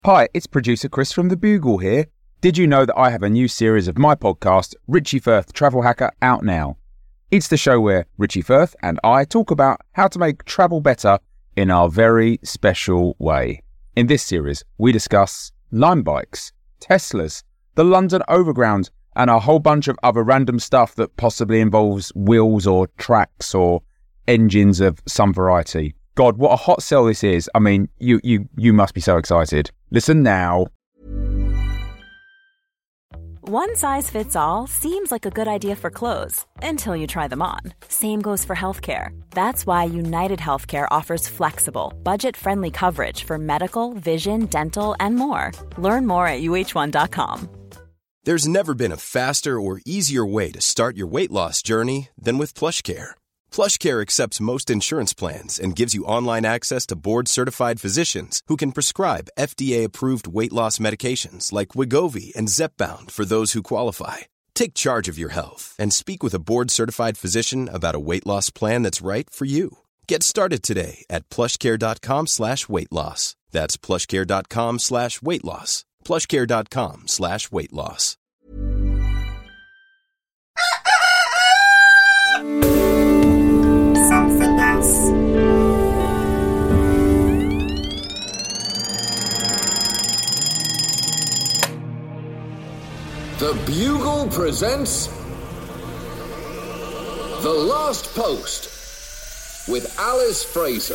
Hi, it's producer Chris from The Bugle here. Did you know that I have a new series of my podcast, Richie Firth Travel Hacker, out now? It's the show where Richie Firth and I talk about how to make travel better in our very special way. In this series, we discuss Lime bikes, Teslas, the London Overground, and a whole bunch of other random stuff that possibly involves wheels or tracks or engines of some variety. God, what a hot sell this is. I mean, you must be so excited. Listen now. One size fits all seems like a good idea for clothes until you try them on. Same goes for healthcare. That's why United Healthcare offers flexible, budget-friendly coverage for medical, vision, dental, and more. Learn more at uh1.com. There's never been a faster or easier way to start your weight loss journey than with PlushCare. PlushCare accepts most insurance plans and gives you online access to board-certified physicians who can prescribe FDA-approved weight loss medications like Wegovy and Zepbound for those who qualify. Take charge of your health and speak with a board-certified physician about a weight loss plan that's right for you. Get started today at plushcare.com/weight loss. That's plushcare.com/weight loss. plushcare.com/weight loss. Something else. The Bugle presents The Last Post with Alice Fraser.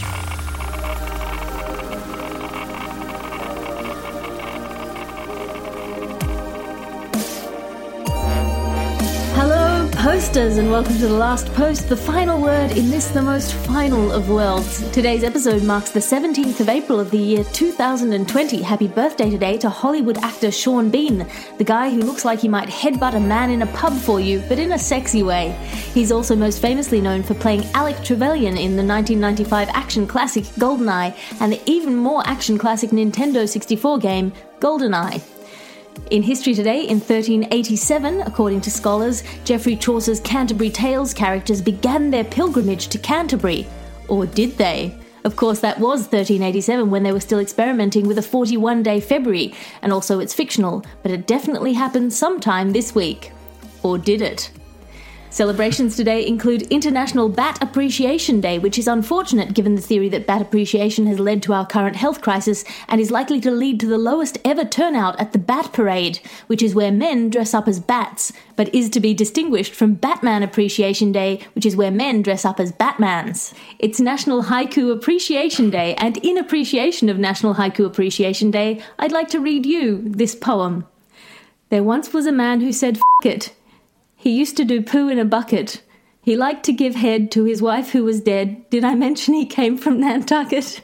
Hello, posters, and welcome to The Last Post, the final word in this, the most final of worlds. Today's episode marks the 17th of April of the year 2020. Happy birthday today to Hollywood actor Sean Bean, the guy who looks like he might headbutt a man in a pub for you, but in a sexy way. He's also most famously known for playing Alec Trevelyan in the 1995 action classic GoldenEye and the even more action classic Nintendo 64 game GoldenEye. In history today, in 1387, according to scholars, Geoffrey Chaucer's Canterbury Tales characters began their pilgrimage to Canterbury. Or did they? Of course, that was 1387 when they were still experimenting with a 41-day February, and also it's fictional, but it definitely happened sometime this week. Or did it? Celebrations today include International Bat Appreciation Day, which is unfortunate given the theory that bat appreciation has led to our current health crisis and is likely to lead to the lowest ever turnout at the Bat Parade, which is where men dress up as bats, but is to be distinguished from Batman Appreciation Day, which is where men dress up as Batmans. It's National Haiku Appreciation Day, and in appreciation of National Haiku Appreciation Day, I'd like to read you this poem. There once was a man who said, "F*** it." He used to do poo in a bucket. He liked to give head to his wife who was dead. Did I mention he came from Nantucket?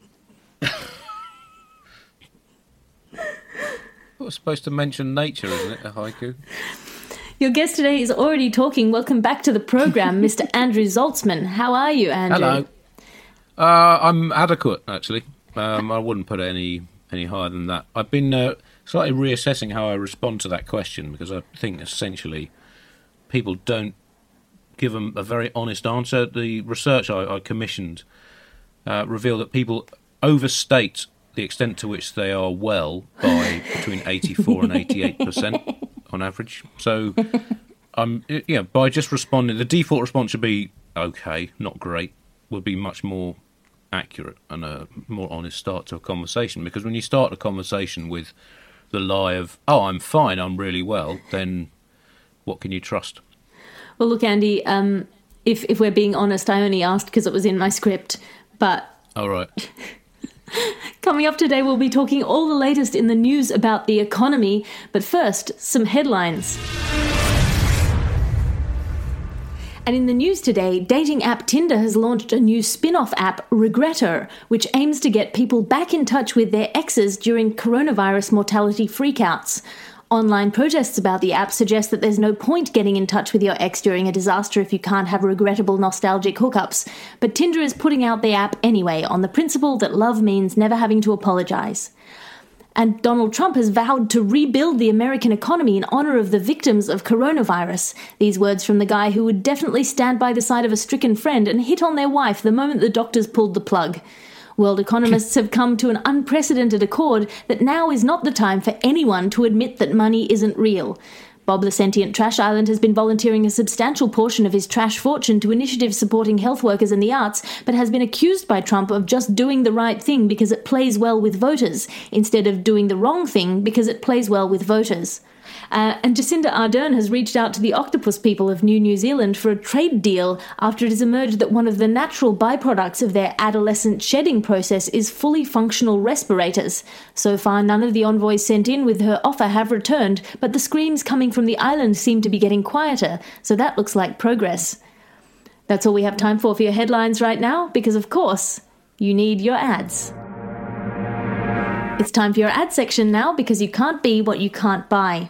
Well, it's supposed to mention nature, isn't it, a haiku? Your guest today is already talking. Welcome back to the programme, Mr. Andrew Zaltzman. How are you, Andrew? Hello. I'm adequate, actually. I wouldn't put it any higher than that. I've been slightly reassessing how I respond to that question because I think essentially people don't give them a very honest answer. The research I commissioned revealed that people overstate the extent to which they are well by between 84 and 88% on average. So, by just responding, the default response should be okay, not great, would be much more accurate and a more honest start to a conversation. Because when you start a conversation with the lie of, oh, I'm fine, I'm really well, then what can you trust? Well, look, Andy, if we're being honest, I only asked because it was in my script, but... All right. Coming up today, we'll be talking all the latest in the news about the economy, but first, some headlines. And in the news today, dating app Tinder has launched a new spin-off app, Regretter, which aims to get people back in touch with their exes during coronavirus mortality freakouts. Online protests about the app suggest that there's no point getting in touch with your ex during a disaster if you can't have regrettable nostalgic hookups. But Tinder is putting out the app anyway, on the principle that love means never having to apologise. And Donald Trump has vowed to rebuild the American economy in honour of the victims of coronavirus. These words from the guy who would definitely stand by the side of a stricken friend and hit on their wife the moment the doctors pulled the plug. World economists have come to an unprecedented accord that now is not the time for anyone to admit that money isn't real. Bob the Sentient Trash Island has been volunteering a substantial portion of his trash fortune to initiatives supporting health workers and the arts, but has been accused by Trump of just doing the right thing because it plays well with voters, instead of doing the wrong thing because it plays well with voters. And Jacinda Ardern has reached out to the octopus people of New Zealand for a trade deal after it has emerged that one of the natural byproducts of their adolescent shedding process is fully functional respirators. So far, none of the envoys sent in with her offer have returned, but the screams coming from the island seem to be getting quieter, so that looks like progress. That's all we have time for your headlines right now, because of course, you need your ads. It's time for your ad section now, because you can't be what you can't buy.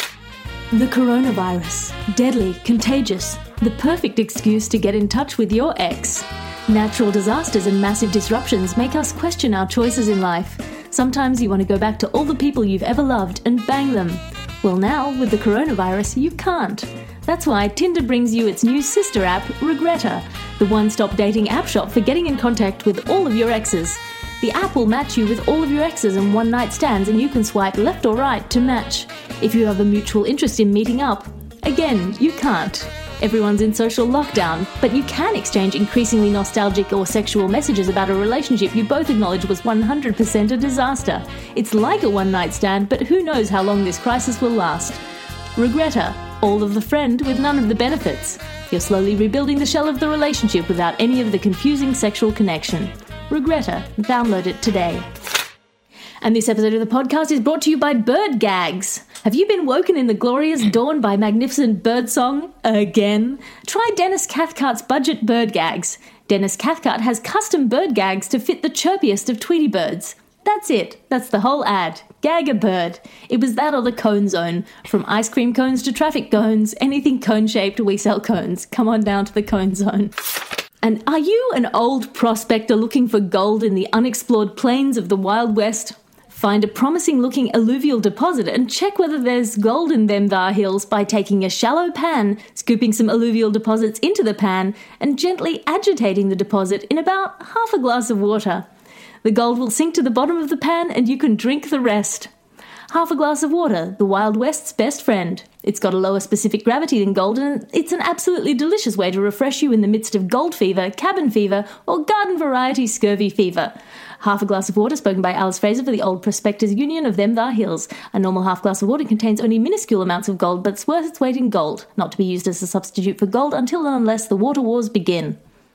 The coronavirus. Deadly, contagious. The perfect excuse to get in touch with your ex. Natural disasters and massive disruptions make us question our choices in life. Sometimes you want to go back to all the people you've ever loved and bang them. Well, now, with the coronavirus, you can't. That's why Tinder brings you its new sister app, Regretta, the one-stop dating app shop for getting in contact with all of your exes. The app will match you with all of your exes and one-night stands, and you can swipe left or right to match. If you have a mutual interest in meeting up, again, you can't. Everyone's in social lockdown, but you can exchange increasingly nostalgic or sexual messages about a relationship you both acknowledge was 100% a disaster. It's like a one-night stand, but who knows how long this crisis will last. Regretta, all of the friend with none of the benefits. You're slowly rebuilding the shell of the relationship without any of the confusing sexual connection. Regretta. Download it today. And this episode of the podcast is brought to you by Bird Gags. Have you been woken in the glorious dawn by magnificent birdsong again? Try Dennis Cathcart's budget bird gags. Dennis Cathcart has custom bird gags to fit the chirpiest of Tweety birds. That's it. That's the whole ad. Gag a bird. It was that or the cone zone. From ice cream cones to traffic cones, anything cone-shaped, we sell cones. Come on down to the cone zone. And are you an old prospector looking for gold in the unexplored plains of the Wild West? Find a promising-looking alluvial deposit and check whether there's gold in them thar hills by taking a shallow pan, scooping some alluvial deposits into the pan, and gently agitating the deposit in about half a glass of water. The gold will sink to the bottom of the pan and you can drink the rest. Half a glass of water, the Wild West's best friend. It's got a lower specific gravity than gold, and it's an absolutely delicious way to refresh you in the midst of gold fever, cabin fever, or garden variety scurvy fever. Half a glass of water, spoken by Alice Fraser for the Old Prospectors Union of Them Thar Hills. A normal half glass of water contains only minuscule amounts of gold, but it's worth its weight in gold, not to be used as a substitute for gold until and unless the water wars begin.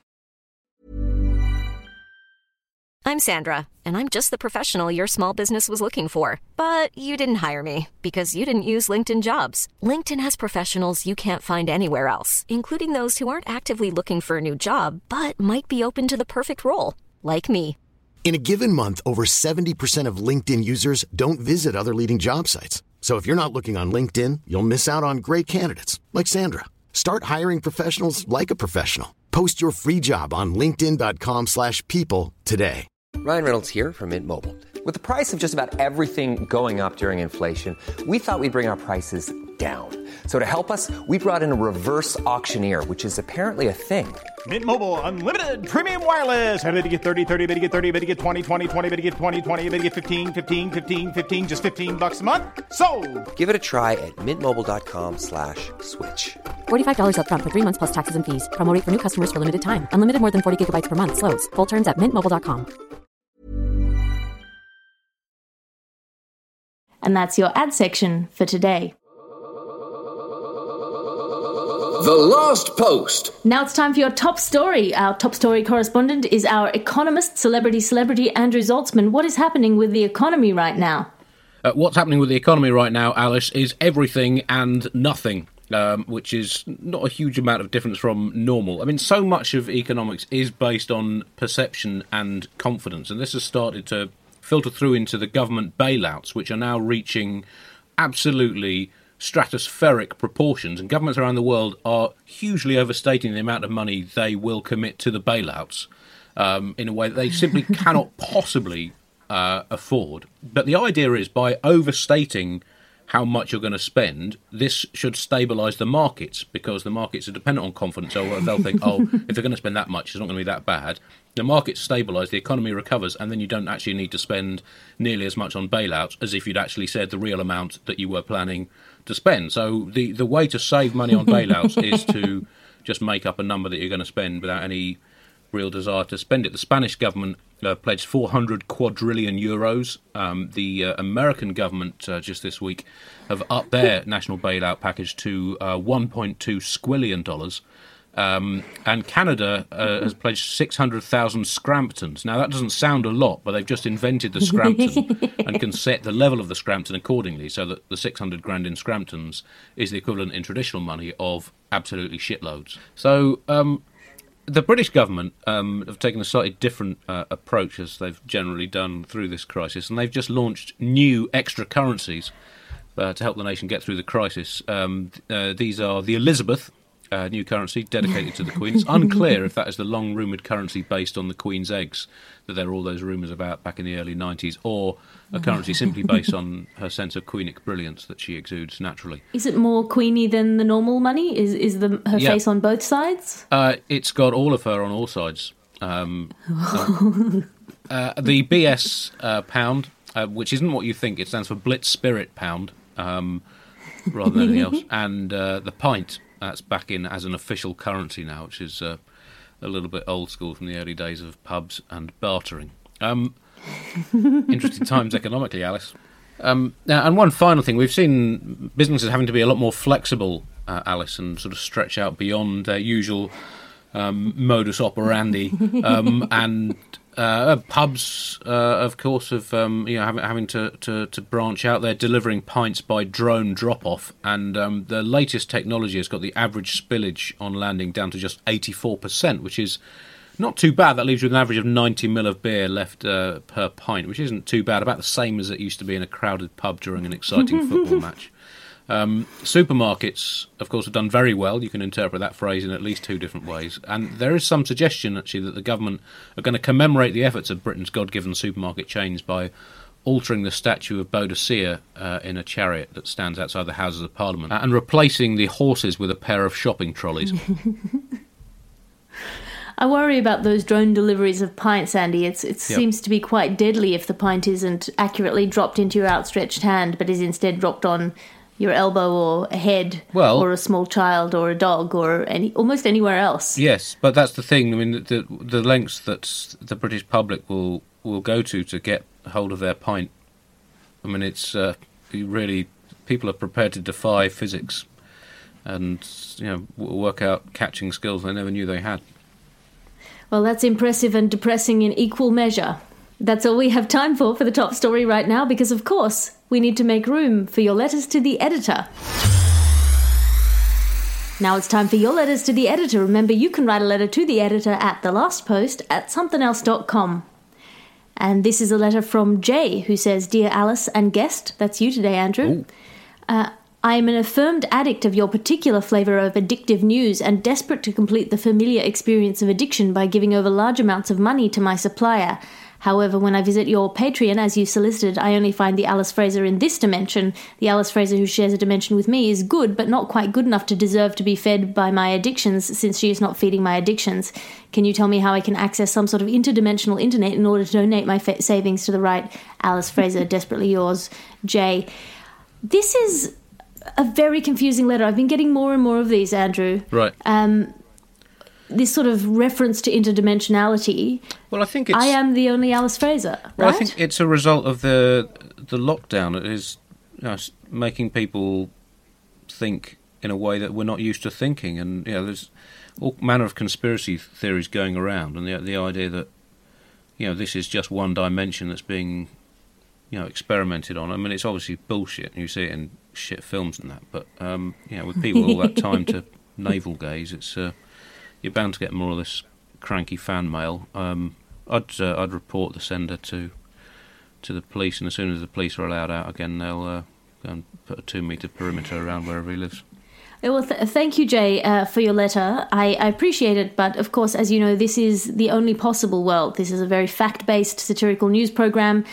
I'm Sandra, and I'm just the professional your small business was looking for. But you didn't hire me because you didn't use LinkedIn Jobs. LinkedIn has professionals you can't find anywhere else, including those who aren't actively looking for a new job, but might be open to the perfect role, like me. In a given month, over 70% of LinkedIn users don't visit other leading job sites. So if you're not looking on LinkedIn, you'll miss out on great candidates like Sandra. Start hiring professionals like a professional. Post your free job on linkedin.com/people today. Ryan Reynolds here from Mint Mobile. With the price of just about everything going up during inflation, we thought we'd bring our prices down. So to help us, we brought in a reverse auctioneer, which is apparently a thing. Mint Mobile Unlimited Premium Wireless. How to get 30, 30, bit to get 30, bit to get 20, 20, 20, bit to get 20, 20, bit to get 15, 15, 15, 15, just $15 a month? Sold! Give it a try at mintmobile.com/switch. $45 up front for 3 months plus taxes and fees. Promo rate for new customers for limited time. Unlimited more than 40 gigabytes per month. Slows full terms at mintmobile.com. And that's your ad section for today. The Last Post. Now it's time for your top story. Our top story correspondent is our economist, celebrity Andrew Zaltzman. What is happening with the economy right now? What's happening with the economy right now, Alice, is everything and nothing. Which is not a huge amount of difference from normal. I mean, so much of economics is based on perception and confidence, and this has started to filter through into the government bailouts, which are now reaching absolutely stratospheric proportions, and governments around the world are hugely overstating the amount of money they will commit to the bailouts in a way that they simply cannot possibly afford. But the idea is, by overstating how much you're going to spend, this should stabilise the markets, because the markets are dependent on confidence. So they'll think, if they're going to spend that much, it's not going to be that bad. The markets stabilise, the economy recovers, and then you don't actually need to spend nearly as much on bailouts as if you'd actually said the real amount that you were planning to spend. So the way to save money on bailouts is to just make up a number that you're going to spend without any real desire to spend it. The Spanish government pledged 400 quadrillion euros. The American government just this week have upped their national bailout package to $1.2 squillion. And Canada has pledged 600,000 Scramptons. Now, that doesn't sound a lot, but they've just invented the Scrampton and can set the level of the Scrampton accordingly, so that the 600 grand in Scramptons is the equivalent in traditional money of absolutely shitloads. So the British government have taken a slightly different approach, as they've generally done through this crisis, and they've just launched new extra currencies to help the nation get through the crisis. These are the Elizabeth, new currency dedicated to the Queen. It's unclear if that is the long-rumoured currency based on the Queen's eggs that there were all those rumours about back in the early 90s, or a currency simply based on her sense of queenic brilliance that she exudes naturally. Is it more queenie than the normal money? Is her face on both sides? It's got all of her on all sides. The BS pound, which isn't what you think, it stands for Blitz Spirit Pound, rather than anything else, and the pint, that's back in as an official currency now, which is a little bit old school from the early days of pubs and bartering. Interesting times economically, Alice. Now, and one final thing, we've seen businesses having to be a lot more flexible, Alice, and sort of stretch out beyond their usual modus operandi, and pubs, of course, have having to branch out. They're delivering pints by drone drop-off, and the latest technology has got the average spillage on landing down to just 84%, which is not too bad. That leaves you with an average of 90 ml of beer left per pint, which isn't too bad, about the same as it used to be in a crowded pub during an exciting football match. Supermarkets, of course, have done very well. You can interpret that phrase in at least two different ways. And there is some suggestion, actually, that the government are going to commemorate the efforts of Britain's God-given supermarket chains by altering the statue of Boadicea in a chariot that stands outside the Houses of Parliament and replacing the horses with a pair of shopping trolleys. I worry about those drone deliveries of pints, Andy. It seems to be quite deadly if the pint isn't accurately dropped into your outstretched hand, but is instead dropped on your elbow or a head, or a small child or a dog or almost anywhere else. Yes, but that's the thing. I mean, the lengths that the British public will go to get hold of their pint. I mean, it's really, people are prepared to defy physics and work out catching skills they never knew they had. Well, that's impressive and depressing in equal measure. That's all we have time for the top story right now, because, of course, we need to make room for your letters to the editor. Now it's time for your letters to the editor. Remember, you can write a letter to the editor at thelastpost@somethingelse.com. And this is a letter from Jay, who says, "Dear Alice and guest," that's you today, Andrew. I am an affirmed addict of your particular flavour of addictive news and desperate to complete the familiar experience of addiction by giving over large amounts of money to my supplier. However, when I visit your Patreon, as you solicited, I only find the Alice Fraser in this dimension. The Alice Fraser who shares a dimension with me is good, but not quite good enough to deserve to be fed by my addictions, since she is not feeding my addictions. Can you tell me how I can access some sort of interdimensional internet in order to donate my savings to the right Alice Fraser? Desperately yours, Jay. This is a very confusing letter. I've been getting more and more of these, Andrew. Right. This sort of reference to interdimensionality. Well, I think I am the only Alice Fraser, right? Well, I think it's a result of the lockdown. It is making people think in a way that we're not used to thinking, and there's all manner of conspiracy theories going around, and the idea that this is just one dimension that's being experimented on. I mean, it's obviously bullshit. You see it in shit films and that, but with people all that time to navel gaze, it's you're bound to get more of this cranky fan mail. I'd report the sender to the police, and as soon as the police are allowed out again, they'll go and put a 2-metre perimeter around wherever he lives. Well, thank you, Jay, for your letter. I appreciate it, but of course, as you know, this is the only possible world. This is a very fact-based satirical news programme,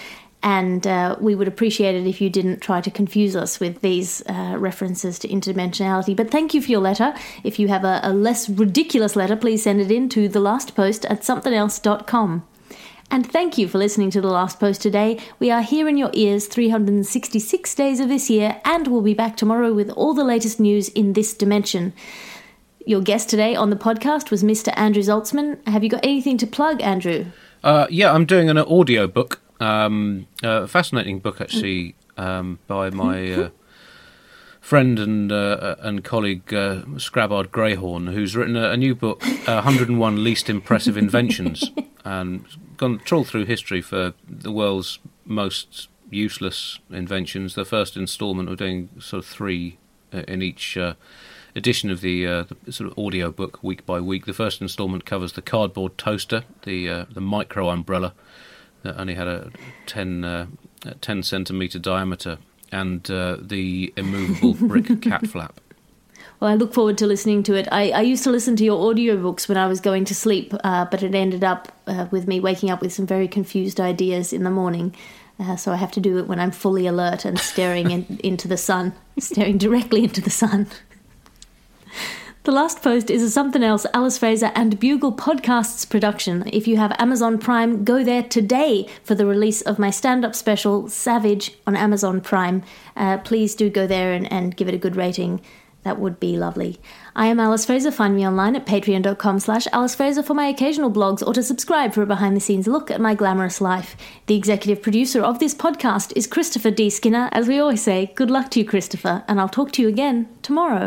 and we would appreciate it if you didn't try to confuse us with these references to interdimensionality. But thank you for your letter. If you have a less ridiculous letter, please send it in to thelastpost@somethingelse.com. And thank you for listening to The Last Post today. We are here in your ears 366 days of this year, and we'll be back tomorrow with all the latest news in this dimension. Your guest today on the podcast was Mr. Andrew Zaltzman. Have you got anything to plug, Andrew? Yeah, I'm doing an audio book, a fascinating book actually, by my friend and colleague Scrabard Greyhorn, who's written a new book, 101 Least Impressive Inventions, and gone trawl through history for the world's most useless inventions. The first instalment, we're doing sort of 3 in each edition of the sort of audio book, week by week. The first instalment covers the cardboard toaster, the micro umbrella that only had a 10 centimetre diameter, and the immovable brick cat flap. Well, I look forward to listening to it. I used to listen to your audiobooks when I was going to sleep, but it ended up with me waking up with some very confused ideas in the morning. So I have to do it when I'm fully alert and staring into the sun, staring directly into the sun. The Last Post is a Something Else, Alice Fraser and Bugle Podcasts production. If you have Amazon Prime, go there today for the release of my stand-up special, Savage, on Amazon Prime. Please do go there and give it a good rating. That would be lovely. I am Alice Fraser. Find me online at patreon.com/Alice Fraser for my occasional blogs or to subscribe for a behind-the-scenes look at my glamorous life. The executive producer of this podcast is Christopher D. Skinner. As we always say, good luck to you, Christopher, and I'll talk to you again tomorrow.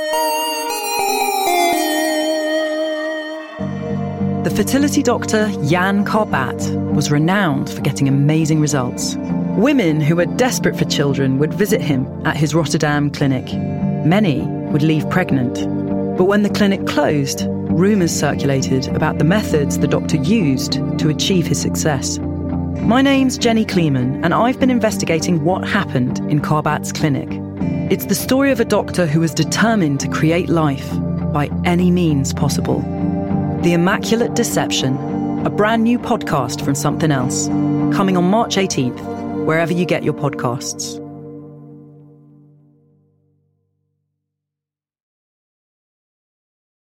The fertility doctor Jan Karbat was renowned for getting amazing results. Women who were desperate for children would visit him at his Rotterdam clinic. Many would leave pregnant. But when the clinic closed, rumours circulated about the methods the doctor used to achieve his success. My name's Jenny Kleeman, and I've been investigating what happened in Karbat's clinic. It's the story of a doctor who was determined to create life by any means possible. The Immaculate Deception, a brand new podcast from Something Else, coming on March 18th, wherever you get your podcasts.